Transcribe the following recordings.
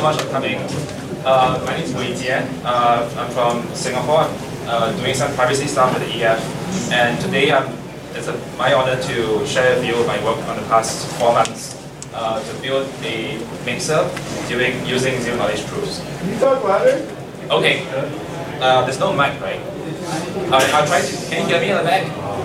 much for coming. My name is Wei Jie. I'm from Singapore. I'm doing some privacy stuff at the EF. And today it's my honor to share with you my work on the past 4 months to build a mixer using zero-knowledge proofs. Can you talk louder? Okay. There's no mic, right? I'll try to. Can you hear me in the back?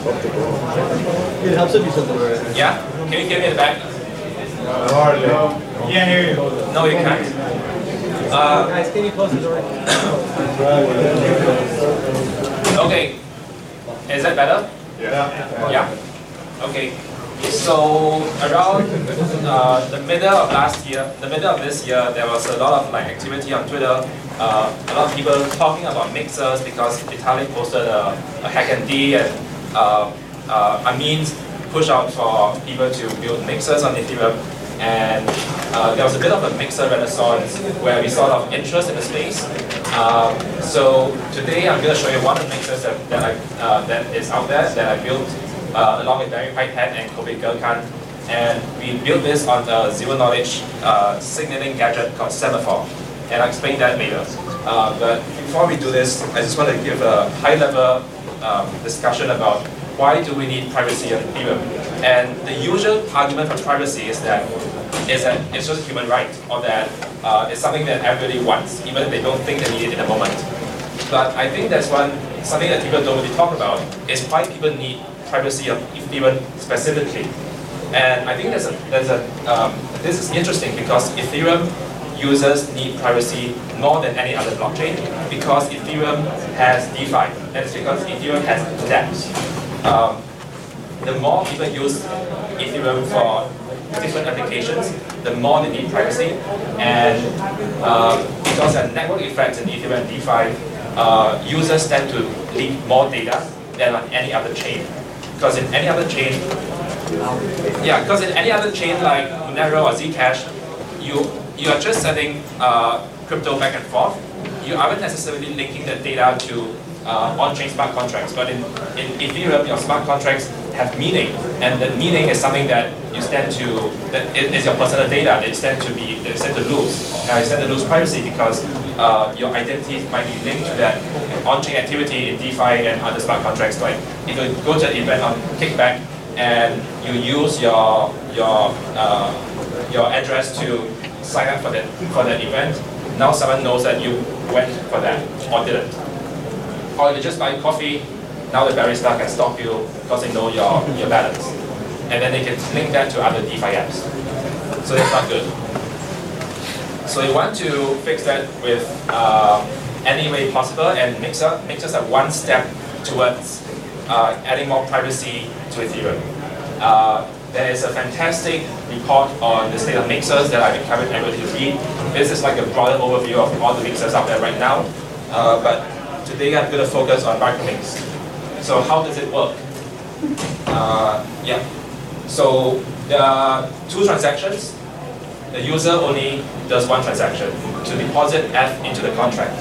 It helps if you shut the door. Yeah? Can you hear me in the back? Hardly. Can't hear you. No, you can't. Guys, can you close the door? Okay. Is that better? Yeah. Yeah. Okay. So around the middle of this year, there was a lot of activity on Twitter. A lot of people talking about mixers because Vitalik posted a HackMD and a means push out for people to build mixers on Ethereum. And there was a bit of a mixer renaissance where we saw a lot of interest in the space. So today I'm going to show you one of the mixers that is out there that I built along with Barry Whitehead and Kobe Gurkhan. And we built this on the zero-knowledge signaling gadget called Semaphore. And I'll explain that later. But before we do this, I just want to give a high-level discussion about why do we need privacy on Ethereum. And the usual argument for privacy is that it's just a human right, or that it's something that everybody wants, even if they don't think they need it in the moment. But I think that's something that people don't really talk about, is why people need privacy on Ethereum specifically. And I think this is interesting because Ethereum users need privacy more than any other blockchain because Ethereum has DeFi, and it's because Ethereum has dApps. The more people use Ethereum for different applications, the more they need privacy. And because of network effects in Ethereum and DeFi, users tend to leak more data than on any other chain. Because in any other chain like Monero or Zcash, you are just sending crypto back and forth. You aren't necessarily linking the data to on-chain smart contracts, but in Ethereum, your smart contracts have meaning, and the meaning is something that you stand to, that is your personal data that you stand to lose. Now you stand to lose privacy because your identity might be linked to that on-chain activity in DeFi and other smart contracts. Like if you go to an event on Kickback and you use your address to sign up for that event, now someone knows that you went for that or didn't. Or if you just buy coffee, now the barista can stop you because they know your balance. And then they can link that to other DeFi apps. So that's not good. So you want to fix that with any way possible, and mixers are one step towards adding more privacy to Ethereum. There is a fantastic report on the state of mixers that I've encouraged everybody to read. This is like a broader overview of all the mixers out there right now. But today I'm going to focus on Micromix. So how does it work? So there are 2 transactions. The user only does 1 transaction to deposit F into the contract.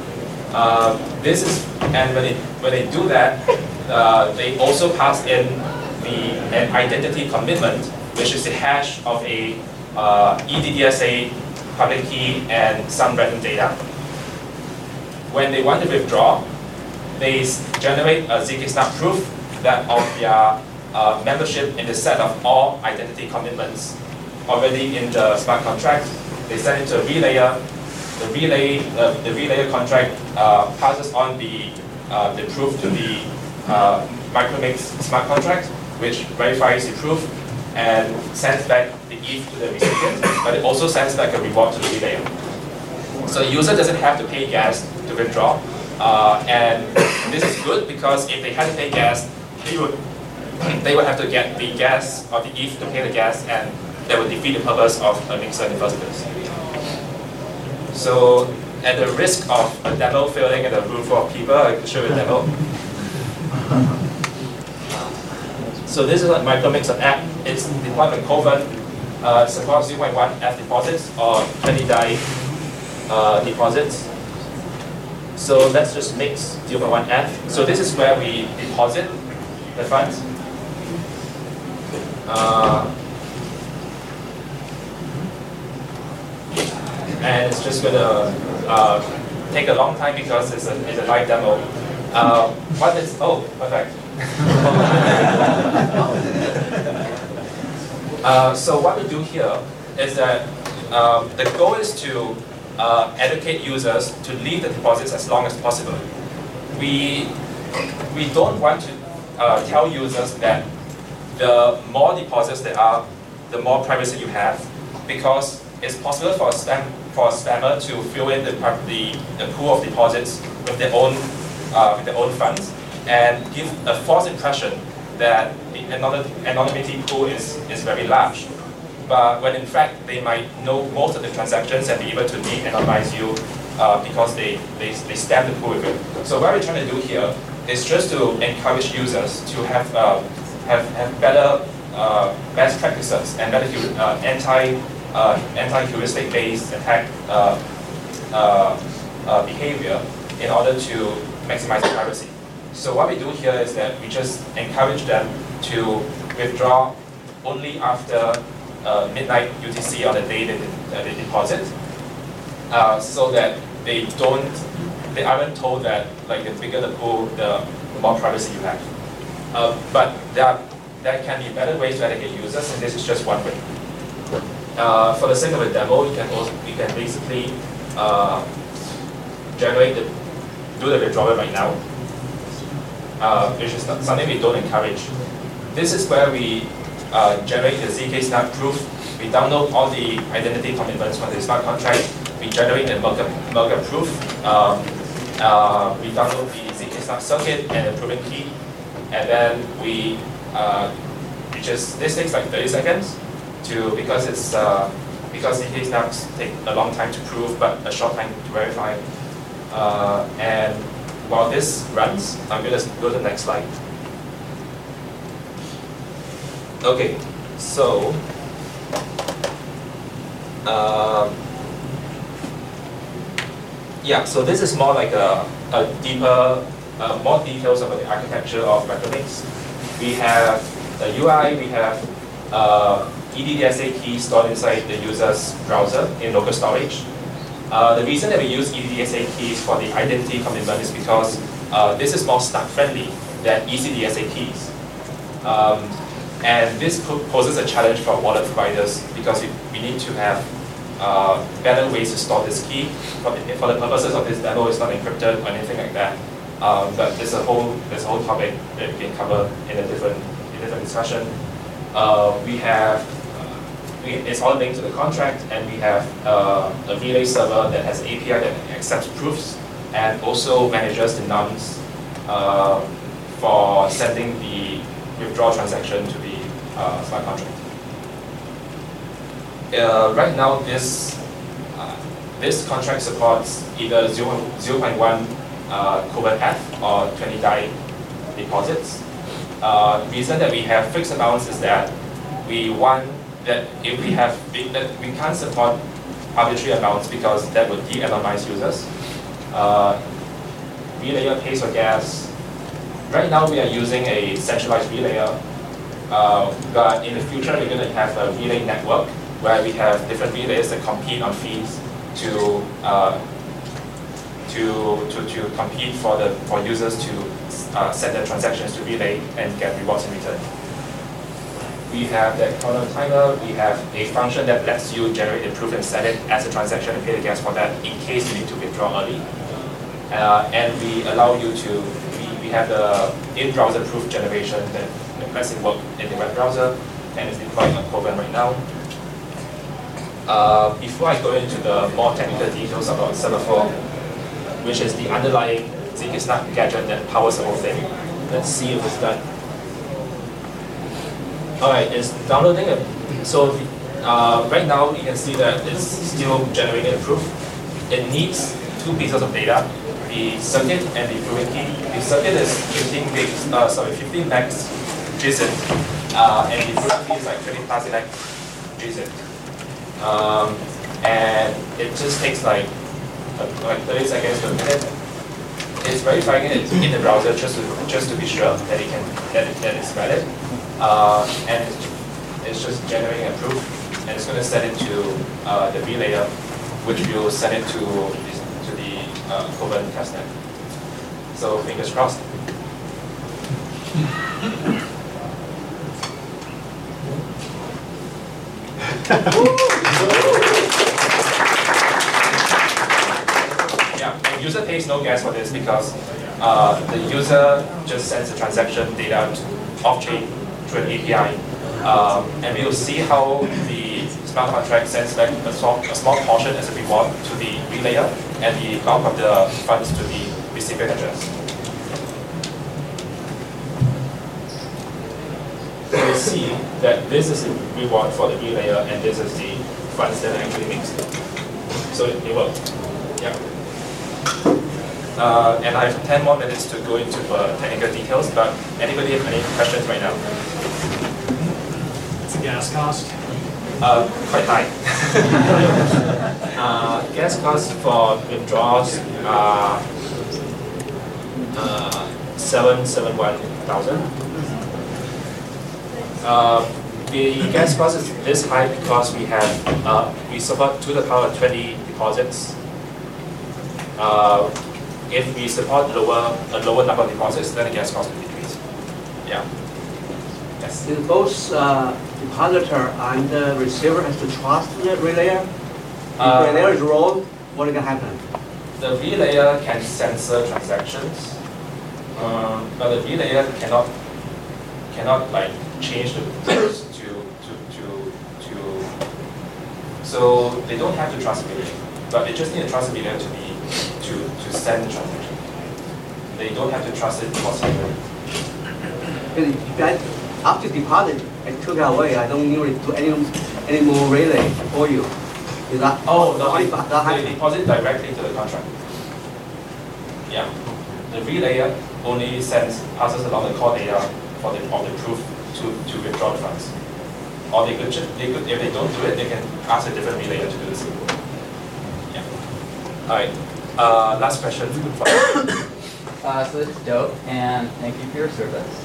And when they do that, they also pass in an identity commitment, which is the hash of a EDDSA public key and some random data. When they want to withdraw, they generate a zkSNAP proof that of their membership in the set of all identity commitments already in the smart contract. They send it to a relayer. The relayer contract passes on the proof to the Micromix smart contract, which verifies the proof and sends back the ETH to the recipient, but it also sends back a reward to the relayer. So the user doesn't have to pay gas to withdraw. And this is good because if they had to pay gas, they would have to get the gas or the ETH to pay the gas, and that would defeat the purpose of a mixer in the first place. So at the risk of a demo failing in a room full of people, I can show you a demo. So this is a Micromix app. It's deployed by Kovan. Supports 0.1 F deposits or 20 DAI deposits. So let's just mix 0.1 F. So this is where we deposit the funds. and it's just gonna take a long time because it's a live demo. What is, oh, perfect. So what we do here is that the goal is to educate users to leave the deposits as long as possible. We don't want to tell users that the more deposits there are, the more privacy you have, because it's possible for a spammer to fill in the pool of deposits with their own funds and give a false impression that the anonymity pool is very large. But when in fact they might know most of the transactions and be able to de-anonymize you because they stamp the pool with it. So what we're trying to do here is just to encourage users to have better best practices and better anti-heuristic based attack behavior in order to maximize privacy. So what we do here is that we just encourage them to withdraw only after midnight UTC on the day they deposit, so that they aren't told that like the bigger the pool, the more privacy you have. But there can be better ways to educate users, and this is just one way. For the sake of a demo, you can basically do the withdrawal right now, which is something we don't encourage. This is where we generate the zk-SNAP proof. We download all the identity commitments from the smart contract. We generate the Merkle proof. We download the zk-SNAP circuit and the proving key, and then this takes like 30 seconds because zk-SNAPs take a long time to prove but a short time to verify. And while this runs, I'm going to go to the next slide. Okay, so yeah, so this is more like a deeper, more details about the architecture of Retrolinx. We have the UI, we have eDDSA keys stored inside the user's browser in local storage. The reason that we use eDDSA keys for the identity commitment is because this is more stack friendly than eCDSA keys. And this poses a challenge for wallet providers because we need to have better ways to store this key. For the purposes of this demo, it's not encrypted or anything like that. But there's a whole topic that we can cover in a different discussion. It's all linked to the contract, and we have a relay server that has an API that accepts proofs and also manages the nums for sending the withdrawal transaction to the smart contract. Right now, this contract supports either 0.1 Cobalt F or 20 DAI deposits. The reason that we have fixed amounts is that we want that if we have we can't support arbitrary amounts because that would de-anonymize users. Relayer pays for gas. Right now we are using a centralized relayer, but in the future we're going to have a relay network where we have different relayers that compete on fees to compete for users to set their transactions to relay and get rewards in return. We have the chrono timer. We have a function that lets you generate the proof and set it as a transaction and pay the gas for that in case you need to withdraw early. And we allow you to, we have the in-browser proof generation that lets it work in the web browser and is deployed on Kovan right now. Before I go into the more technical details about Semaphore, which is the underlying zk-SNAP gadget that powers the whole thing, let's see if it's done. Alright, it's downloading it. So right now you can see that it's still generating a proof. It needs two pieces of data, the circuit and the proving key. The circuit is 15 megs JSON, and the proving key is like 20 PASIX JSON. And it just takes like 30 seconds to a minute. It's verifying it in the browser just to be sure that that it's valid. And it's just generating a proof, and it's going to set it to the relayer which will send it to the Kovan testnet. So fingers crossed. Yeah, and user pays no gas for this because the user just sends the transaction data off-chain through an API. And we will see how the smart contract sends back a small portion as a reward to the relayer and the bulk of the funds to the recipient address. So we see that this is the reward for the relayer and this is the funds that are actually mixed. So it worked. Yeah. And I have 10 more minutes to go into technical details, but anybody have any questions right now? What's the gas cost? Quite high. Gas cost for withdrawals are 771,000. The gas cost is this high because we have we support 2 to the power of 20 deposits. If we support a lower number of deposits, then the gas cost will decrease. Yeah. Yes. In both depositor and the receiver has to trust the relayer. If the relayer is wrong, what can happen? The relayer can censor transactions, but the relayer cannot like change the rules so they don't have to trust the relayer, but they just need to trust the relayer to send the transaction. They don't have to trust it possibly. After deposit and took it away, I don't need to any more relay for you. Is that they deposit directly to the contract. Yeah, the relayer only passes along the core data of the proof to withdraw the funds. Or they could if they don't do it, they can ask a different relayer to do the same. Yeah. All right. Last question. So this is dope, and thank you for your service.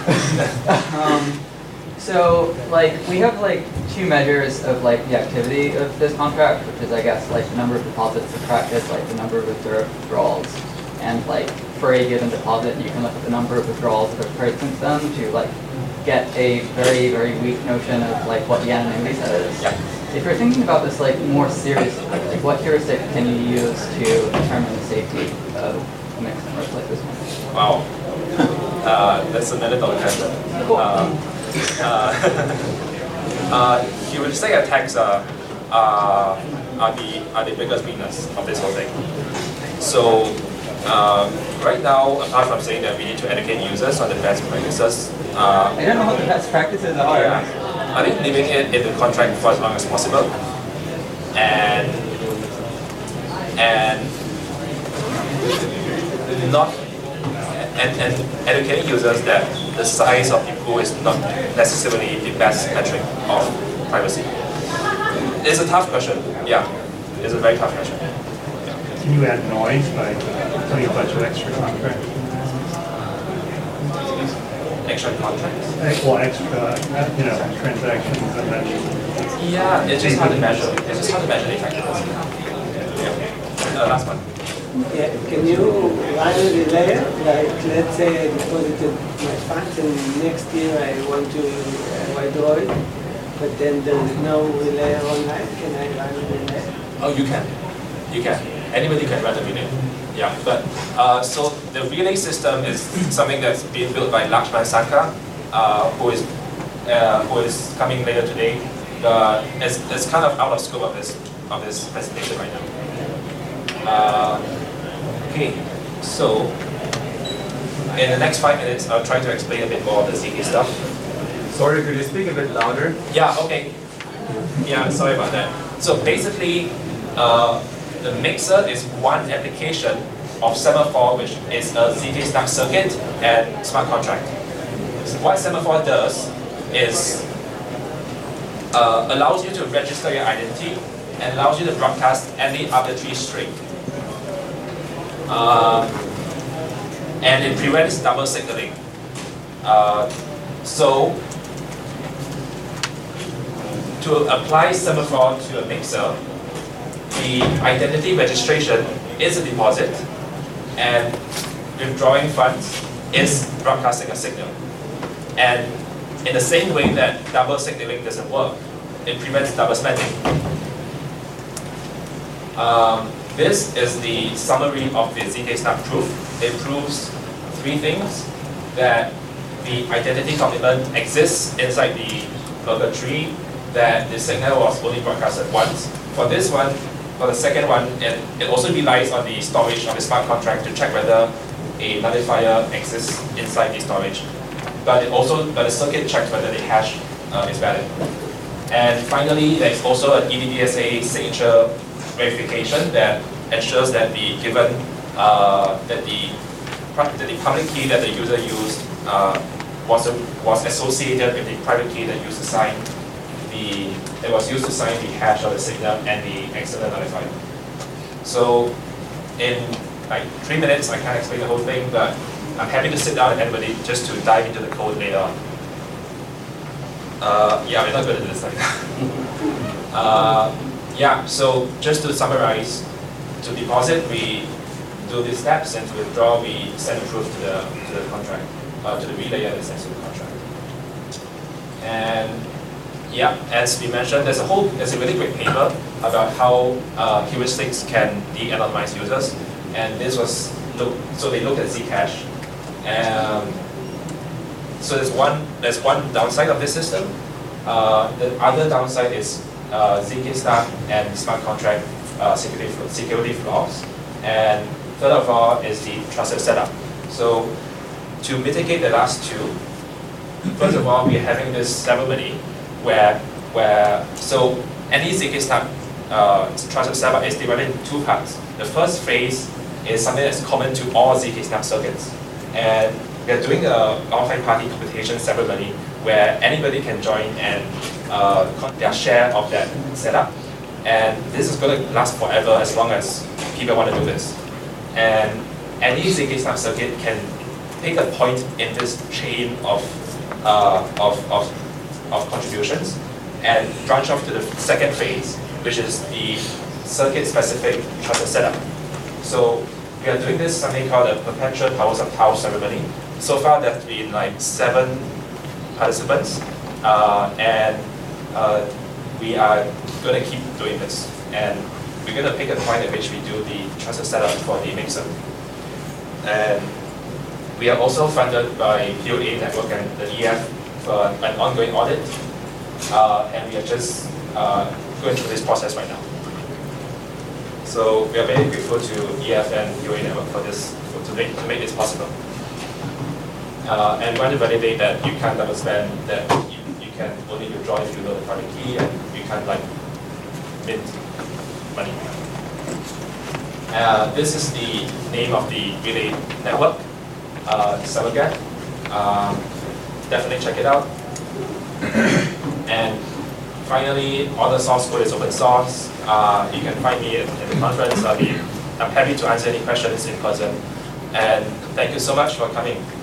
So like we have like 2 measures of like the activity of this contract, which is I guess like the number of deposits subtracted, like the number of withdrawals, and like for a given deposit you can look at the number of withdrawals that have occurred since then to like get a very, very weak notion of like what the anonymity set is. Yeah. If you're thinking about this like more seriously, like what heuristic can you use to determine the safety of a mixed network like this one? Wow. That's a $1 million question. Cool. Heuristic attacks are the biggest weakness of this whole thing. So right now, apart from saying that we need to educate users on the best practices, I don't know what the best practices are. yeah, I think leaving it in the contract for as long as possible, and educating users that the size of the pool is not necessarily the best metric of privacy. It's a tough question. Yeah, it's a very tough question. Can you add noise by putting a bunch of extra contracts? Extra contracts? Well, extra, transactions and then. Yeah, it's just hard to measure. It's just hard to measure the effectiveness. Yeah. Last one. Yeah, can you run a relayer? Like, let's say I deposited my funds and next year I want to withdraw it, but then there is no relayer online. Can I run a relayer? Oh, you can. You can. Anybody can run a relay. Yeah, but so the relay system is something that's being built by Lakshman Sankar, who is coming later today. It's kind of out of scope of this presentation right now. Okay, so in the next 5 minutes, I'll try to explain a bit more of the ZK stuff. Sorry, could you speak a bit louder? Yeah, okay. Yeah, sorry about that. So basically, the mixer is one application of Semaphore, which is a ZK Snark circuit and smart contract. So what Semaphore does is allows you to register your identity and allows you to broadcast any arbitrary string. And it prevents double signaling. So to apply Semaphore to a mixer, the identity registration is a deposit, and withdrawing funds is broadcasting a signal. And in the same way that double signaling doesn't work, it prevents double spending. This is the summary of the zk-SNAP proof. It proves three things: that the identity complement exists inside the burger tree, that the signal was only broadcasted once. For this one, for the second one, it also relies on the storage of the smart contract to check whether a nullifier exists inside the storage. But the circuit checks whether the hash is valid. And finally, there is also an EDDSA signature verification that ensures that the given that the public key that the user used was associated with the private key that used to sign the hash of the signal and the external nullifier. So in like 3 minutes, I can't explain the whole thing, but I'm happy to sit down with anybody just to dive into the code later on. Yeah, we're not going to do this like that. Yeah, so just to summarize, to deposit, we do these steps, and to withdraw, we send a proof to the contract, to the relayer that sends to the contract. And yeah, as we mentioned, there's a really great paper about how heuristics can de-anonymize users, and this was so they looked at Zcash. So there's one downside of this system. The other downside is zk-SNAP and smart contract security flaws. And third of all is the trusted setup. So to mitigate the last two, first of all, we are having this ceremony where so any zk-SNAP trusted setup is divided into two parts. The first phase is something that's common to all zk-SNAP circuits. And we are doing a multi-party computation ceremony where anybody can join and their share of that setup. And this is going to last forever as long as people want to do this. And any zk-SNAP circuit can pick a point in this chain of contributions and branch off to the second phase, which is the circuit-specific trusted setup. So we are doing this something called a perpetual powers of tau ceremony. So far, there have been like 7 participants, and we are going to keep doing this. And we're going to pick a point at which we do the trusted setup for the mixer. And we are also funded by POA Network and the EF for an ongoing audit, and we are just going through this process right now. So we are very grateful to EF and POA Network for this, to make this possible. And want to validate that you can't double spend, that you can only withdraw if you know the private key, and you can't like mint money. This is the name of the relay network, Sabagat. Definitely check it out. And finally, all the source code is open source. You can find me in the conference. I'm happy to answer any questions in person. And thank you so much for coming.